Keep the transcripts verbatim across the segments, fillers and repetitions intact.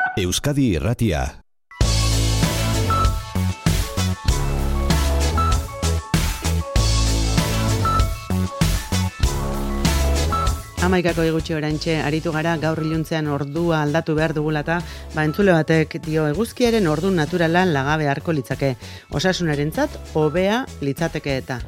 Euskadi Irratia. Hamaikako egutxe orantxe aritu gara gaur iluntzean ordua aldatu behar dugulata, ba entzule batek dio eguzkiaren ordu naturala laga beharko litzake. Osasunarentzat hobea litzateke eta.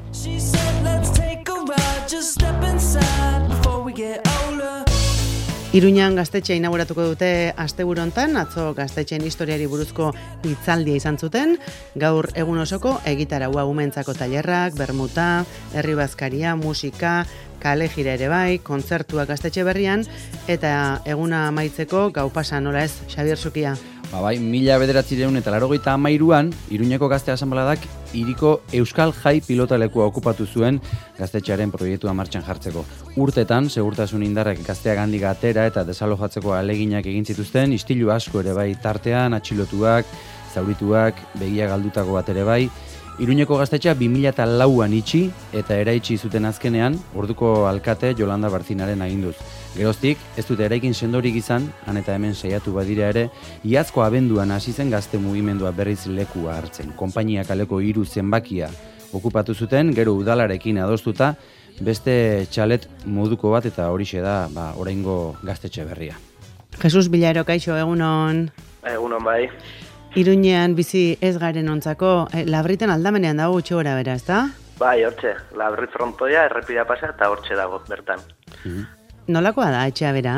Iruñan gaztetxea inauguratuko dute asteburu hontan, atzo gaztetxeen historiari buruzko hitzaldia izan zuten, gaur egun osoko egitaraua umentzako tailerrak, bermuta, herri bazkaria, musika, kale jira ere bai, kontzertuak gaztetxe berrian, eta eguna amaitzeko gau pasa nola ez, Xabier Sukia. Ba bai, mila bederatzireun eta laurogeita hamairuan, Iruñeko Gazte Asanbladak hiriko Euskal Jai pilotalekua okupatu zuen gaztetxearen proiektua martxan jartzeko. Urtetan, segurtasun indarrek gazteak handik atera eta desalojatzeko aleginak egin zituzten, istilu asko ere bai tartean, atxilotuak, zaurituak, begia galdutako bat ere bai. Iruñeko Gaztetxea bi mila lauan itxi eta eraitsi zuten azkenean, orduko alkate Jolanda Barzinaren aginduz. Geroztik, ez dute eraikin sendorik izan, han eta hemen saiatu badira ere, iazko abenduan hasi zen gazte mugimendua berriz lekua hartzen. Konpainia kaleko hiru zenbakia okupatu zuten, gero udalarekin adostuta, beste txalet moduko bat eta horixe da, ba, oraingo gaztetxe berria. Jesus Bilaro, kaixo, egunon. Egunon bai. Iruñean bizi ez garen ontzako, eh, Labriten aldamenean dago gutxi gora bera, ez da? Bai, hortxe, Labrit frontoia, errepida pasa eta hortxe dago bertan. Mm. Nolakoa da etxea bera?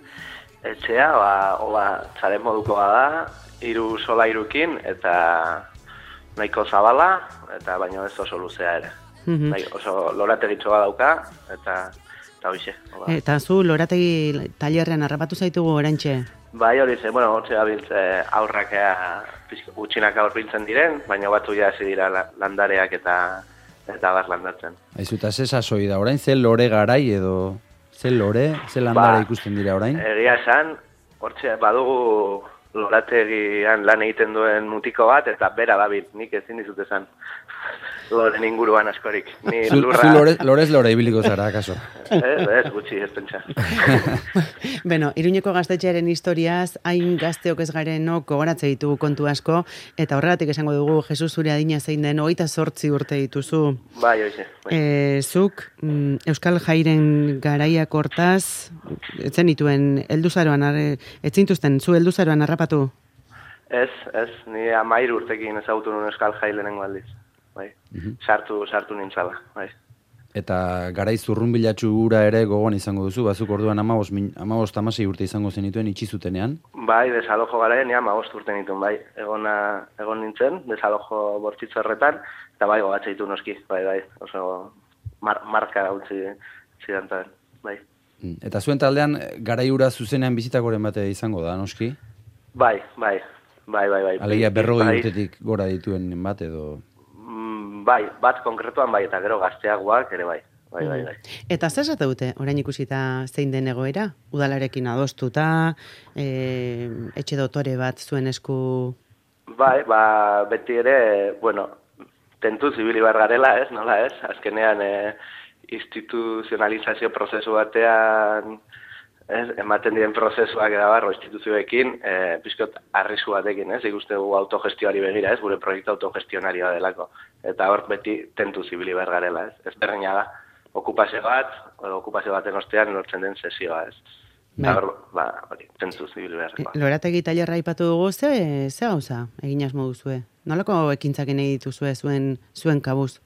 Etxea, ba, oba, txaren modukoa da, hiru sola irukin, eta nahiko zabala, eta baino ez oso luzea ere. Mm-hmm. Nahi, oso lorategitxoa dauka, eta eta hoxe. Eta zu lorategi tailerrean harrapatu zaitugu orantxe? Bai, hori ze, bueno, hortxe gabiltze aurrakea gutxinak aurbiltzen diren, baina batu ja hasi dira landareak eta eta bar landatzen. Aizu, eta ze sasoi da orain, ze lore garai edo ze lore, ze landare ba, ikusten dira orain? Egia esan, hortxe badugu lorategian lan egiten duen mutiko bat, eta bera dabil, nik ezin dizut esan. Loren inguruan askorik. Ni zu, lurra... zu lore, lorez lore ibiliko zara, akaso? Ez, ez, gutxi, ez pentsa. Beno, Iruñeko gaztetxearen historiaz, hain gazteok ez garenok gogoratze ditugu kontu asko, eta horregatik esango dugu, Jesus zure adina zein den, hogeita zortzi urte dituzu. Bai, hoize. Bai. E, zuk, mm, Euskal Jairen garaiak hortaz, etzen dituen, helduzaroan, etzintuzten, zu helduzaroan harrapatu? Ez, ez, ni amairu urtekin ezagutu nuen Euskal Jai lehenengo aldiz. Bai. Mm-hmm. Sartu, sartu nintzala, bai. Eta garai zurrunbilatsu hura ere gogoan izango duzu, bazuk orduan hamabost hamasei urte izango zenituen itxi zutenean? Bai, desalojo garaien, ja, hamabost urte nituen, bai. Egona, egon nintzen, desalojo bortzitzu horretan, eta bai, gogatze ditu noski, bai, bai, oso mar, marka utzi zidantzen, bai. Eta zuen taldean, garai hura zuzenean bizitakoren bate izango da, noski? Bai, bai, bai, bai, bai. Alegia berrogei bai. Urtetik gora dituen bat edo... Bai, bat konkretuan bai, eta gero gazteagoak ere bai. Bai, bai, bai. Eta zer zate dute, orain ikusita zein den egoera? Udalarekin adostuta, e, etxe dotore bat zuen esku... Bai, ba, beti ere, bueno, tentu zibili bar garela, ez, nola ez? Azkenean, e, instituzionalizazio prozesu batean, ez, ematen diren prozesuak edabarro instituzioekin, e, pizkot arrisku batekin, ez, ikustegu autogestioari begira, ez, gure proiektu autogestionarioa delako. Eta hor beti tentu zibili behar garela, ez. Ez berreina da, okupazio bat, edo okupazio baten ostean lortzen den sesioa, ez. Eta hor, ba, hori, tentu zibili beharrekoa. Lorategi tailerra aipatu dugu, ze, ze gauza egin asmo duzue? Nolako ekintzak nahi dituzue zuen, zuen kabuz?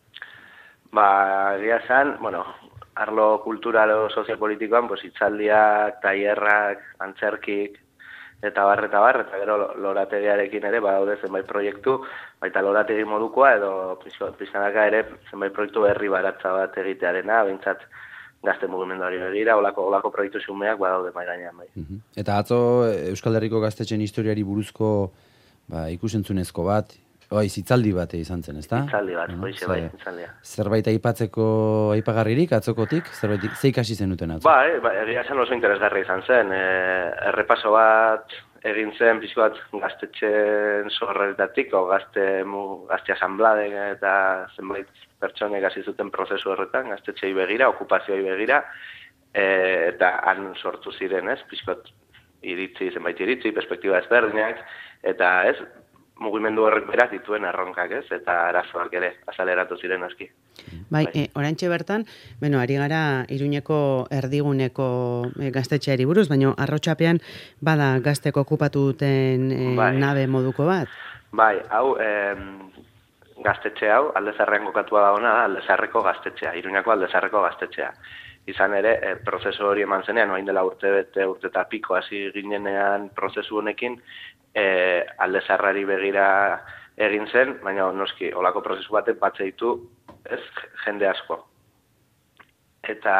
Ba, egia esan, bueno, arlo kulturalo soziopolitikoan, pues, itzaldiak, tailerrak, antzerkik, eta bar, eta bar, eta gero lorategiarekin ere, badaude zenbait proiektu, baita lorategi modukoa, edo pizkanaka ere zenbait proiektu berri baratza bat egitearena, behintzat gazte mugimenduari begira, olako, olako proiektu xumeak badaude mai gainean bai. Uh-huh. Eta atzo Euskal Herriko gaztetxen historiari buruzko ba, ikusentzunezko bat, oi, zitzaldi bat izan zen, ezta? Zitzaldi bat, no? Hoize bai, zitzaldia. Zerbait aipatzeko aipagarririk, atzokotik? Zerbait, ze ikasi zenuten atzo? Ba, ba, egia zen oso interesgarri izan zen. E, errepaso bat egin zen pixko bat gaztetxen sorreretatik, o gazte, gazte asanblade eta zenbait pertsonek hasi zuten prozesu horretan, gaztetxei begira, okupazioei begira, e, eta han sortu ziren, ez, pixko iritzi, zenbait iritzi, perspektiba ezberdinak, eta ez, mugimendu horrek berak dituen erronkak, ez, eta arazoak ere azaleratu ziren aski. Bai, bai. E, oraintxe bertan, bueno, ari gara Iruñeko erdiguneko e, gaztetxeari buruz, baina Arrotxapean bada gazteko okupatu duten e, bai. nabe moduko bat? Bai, hau, em, gaztetxe hau, Aldezarrean kokatua dagoena da, Aldezarreko gaztetxea, Iruñako Aldezarreko gaztetxea. Izan ere, e, prozesu hori eman zenean, orain dela urte bete, urte eta piko hasi ginenean prozesu honekin, e, Aldezarrari begira egin zen, baina noski, olako prozesu batek batze ditu, ez, jende asko. Eta,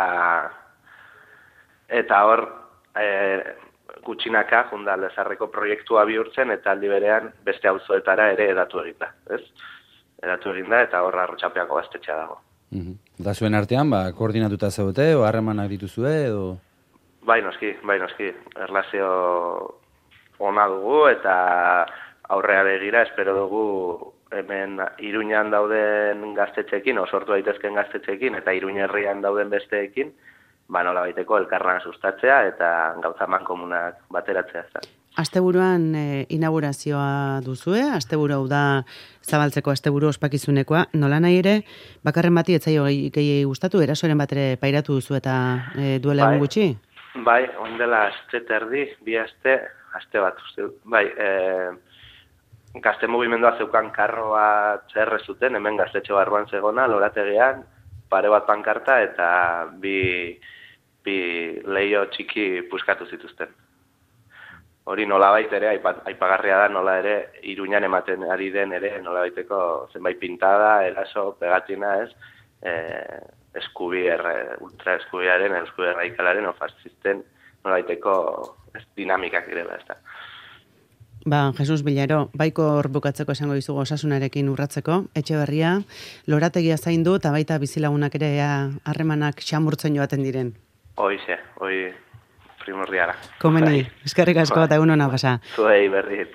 eta hor, e, gutxinaka, junda Aldezarreko proiektua bihurtzen, eta aldi berean beste auzoetara ere edatu egin da, ez? Edatu egin da, eta hor Arrotxapeako gaztetxea dago. Da zuen artean, ba, koordinatuta zaudete, o harremanak dituzue, edo? Bai, noski, bai, noski. Erlazio ona dugu, eta aurrea begira, espero dugu hemen Iruñan dauden gaztetxeekin, o sortu daitezken gaztetxeekin, eta Iruñerrian dauden besteekin, ba, nola baiteko elkarlan sustatzea, eta gauza mankomunak bateratzea. Asteburuan e, inaugurazioa duzue, asteburu hau da zabaltzeko asteburu ospakizunekoa, nola nahi ere, bakarren bati etzaio gehi gustatu, erasoren bat ere pairatu duzu eta e, duela egun gutxi? Bai, oin dela aste terdi, bi aste, aste bat uste. Bai, e, gazte mugimendua zeukan karro bat erre zuten, hemen gaztetxe barruan zegona, lorategian, pare bat pankarta eta bi, bi leio txiki puskatu zituzten. Hori nolabait ere, aipagarria da, nola ere, Iruñan ematen ari den ere, nolabaiteko zenbait pintada, eraso, pegatina, ez, e, eskubier, ultra eskubiaren, eskubier radikalaren, o fascisten, nolabaiteko ez, dinamikak direla, ez da. Ba, Jesus Bilaro, baiko hor bukatzeko esango dizugu osasunarekin urratzeko, Etxeberria, lorategia zaindu, eta baita bizilagunak ere harremanak xamurtzen joaten diren. Hoize, hoi primordiala. Komeni, eskerrik asko eta egun hona pasa. Zuei berri.